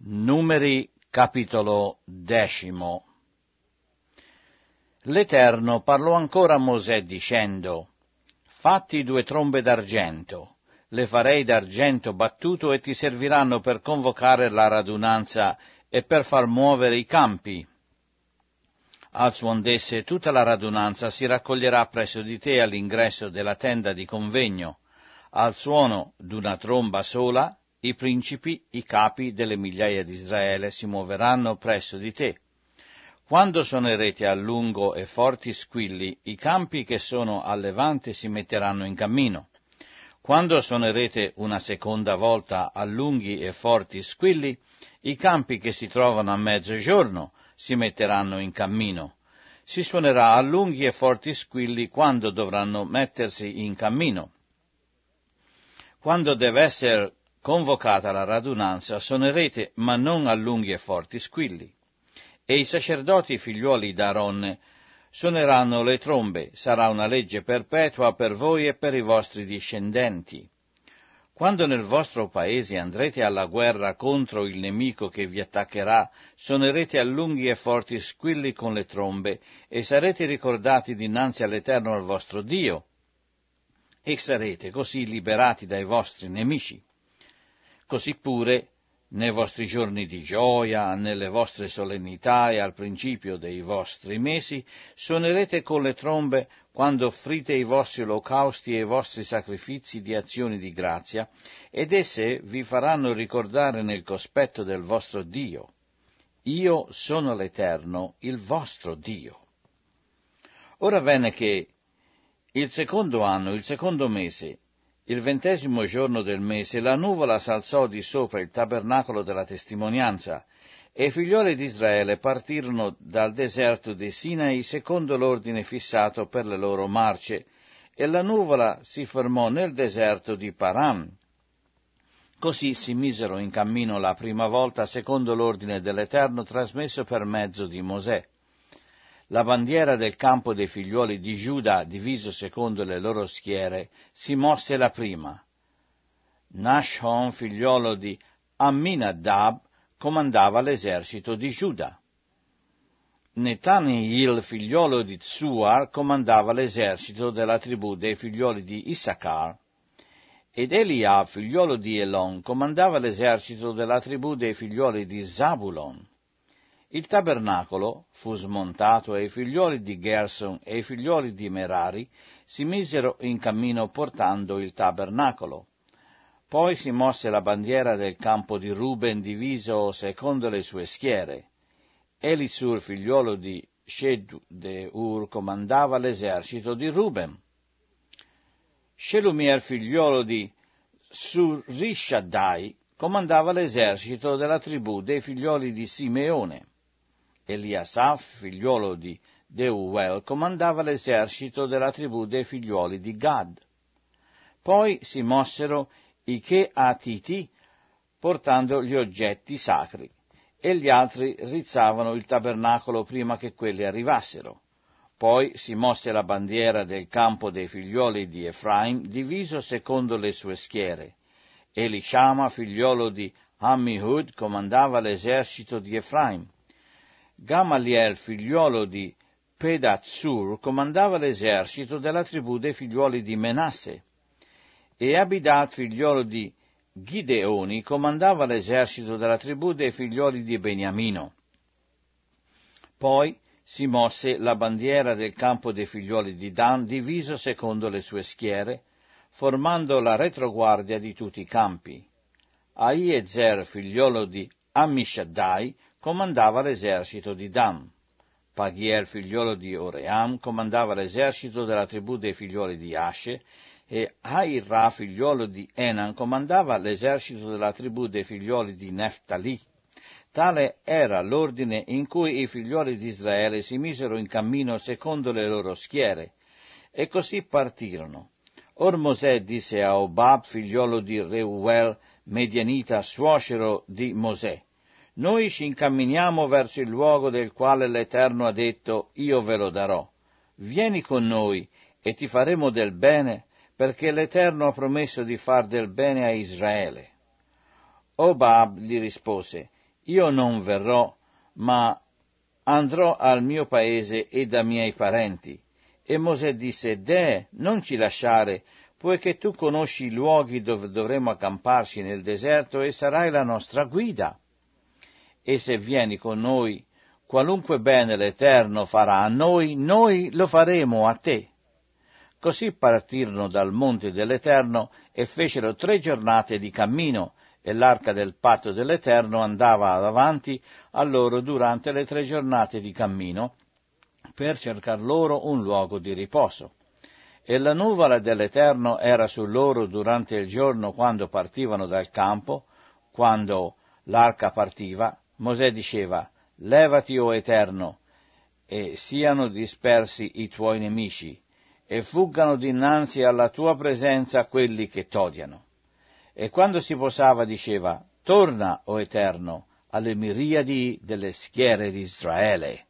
Numeri capitolo 10. L'Eterno parlò ancora a Mosè dicendo: Fatti 2 trombe d'argento, le farei d'argento battuto e ti serviranno per convocare la radunanza e per far muovere i campi. Al suon d'esse tutta la radunanza si raccoglierà presso di te all'ingresso della tenda di convegno. Al suono d'una tromba sola i principi, i capi delle migliaia di Israele si muoveranno presso di te. Quando suonerete a lungo e forti squilli, i campi che sono a levante si metteranno in cammino. Quando suonerete una seconda volta a lunghi e forti squilli, i campi che si trovano a mezzogiorno si metteranno in cammino. Si suonerà a lunghi e forti squilli quando dovranno mettersi in cammino. Quando deve essere convocata la radunanza, suonerete, ma non a lunghi e forti squilli. E i sacerdoti figliuoli d'Aaronne suoneranno le trombe, sarà una legge perpetua per voi e per i vostri discendenti. Quando nel vostro paese andrete alla guerra contro il nemico che vi attaccherà, suonerete a lunghi e forti squilli con le trombe, e sarete ricordati dinanzi all'Eterno al vostro Dio, e sarete così liberati dai vostri nemici. Così pure, nei vostri giorni di gioia, nelle vostre solennità e al principio dei vostri mesi, suonerete con le trombe quando offrite i vostri olocausti e i vostri sacrifici di azioni di grazia, ed esse vi faranno ricordare nel cospetto del vostro Dio. Io sono l'Eterno, il vostro Dio. Ora avvenne che il secondo anno, il secondo mese, il 20° giorno del mese, la nuvola s'alzò di sopra il tabernacolo della testimonianza, e i figlioli di Israele partirono dal deserto di Sinai secondo l'ordine fissato per le loro marce, e la nuvola si fermò nel deserto di Paran. Così si misero in cammino la prima volta secondo l'ordine dell'Eterno trasmesso per mezzo di Mosè. La bandiera del campo dei figliuoli di Giuda, diviso secondo le loro schiere, si mosse la prima. Nashon, figliolo di Amminadab, comandava l'esercito di Giuda. Netaniel, figliolo di Tsuar, comandava l'esercito della tribù dei figlioli di Issachar. Ed Eliab, figliolo di Elon, comandava l'esercito della tribù dei figlioli di Zabulon. Il tabernacolo fu smontato e i figlioli di Gerson e i figlioli di Merari si misero in cammino portando il tabernacolo. Poi si mosse la bandiera del campo di Ruben diviso secondo le sue schiere. Elisur, figliolo di Shedeur, comandava l'esercito di Ruben. Shelumiel, figliolo di Surrishaddai, comandava l'esercito della tribù dei figlioli di Simeone. Eliasaf, figliolo di Deuel, comandava l'esercito della tribù dei figlioli di Gad. Poi si mossero i Cheatiti portando gli oggetti sacri, e gli altri rizzavano il tabernacolo prima che quelli arrivassero. Poi si mosse la bandiera del campo dei figlioli di Efraim, diviso secondo le sue schiere. Elishama, figliolo di Ammihud, comandava l'esercito di Efraim. Gamaliel, figliolo di Pedazzur, comandava l'esercito della tribù dei figlioli di Menasse, e Abidad, figliolo di Gideoni, comandava l'esercito della tribù dei figlioli di Beniamino. Poi si mosse la bandiera del campo dei figlioli di Dan, diviso secondo le sue schiere, formando la retroguardia di tutti i campi. Aiezer, figliolo di Ammishaddai, comandava l'esercito di Dan. Pagiel, figliolo di Oream, comandava l'esercito della tribù dei figlioli di Ashe, e Airra, figliolo di Enan, comandava l'esercito della tribù dei figlioli di Neftali. Tale era l'ordine in cui i figlioli di Israele si misero in cammino secondo le loro schiere, e così partirono. Or Mosè disse a Obab, figliolo di Reuel, Medianita, suocero di Mosè: Noi ci incamminiamo verso il luogo del quale l'Eterno ha detto, io ve lo darò. Vieni con noi e ti faremo del bene, perché l'Eterno ha promesso di far del bene a Israele. Obab gli rispose: io non verrò, ma andrò al mio paese e da miei parenti. E Mosè disse, Deh, non ci lasciare, poiché tu conosci i luoghi dove dovremo accamparci nel deserto e sarai la nostra guida. E se vieni con noi, qualunque bene l'Eterno farà a noi lo faremo a te. Così partirono dal monte dell'Eterno e fecero 3 giornate di cammino, e l'arca del patto dell'Eterno andava davanti a loro durante le 3 giornate di cammino, per cercar loro un luogo di riposo. E la nuvola dell'Eterno era su loro durante il giorno quando partivano dal campo, quando l'arca partiva. Mosè diceva, levati, o Eterno, e siano dispersi i tuoi nemici, e fuggano dinanzi alla tua presenza quelli che t'odiano. E quando si posava diceva, torna, o Eterno, alle miriadi delle schiere di Israele.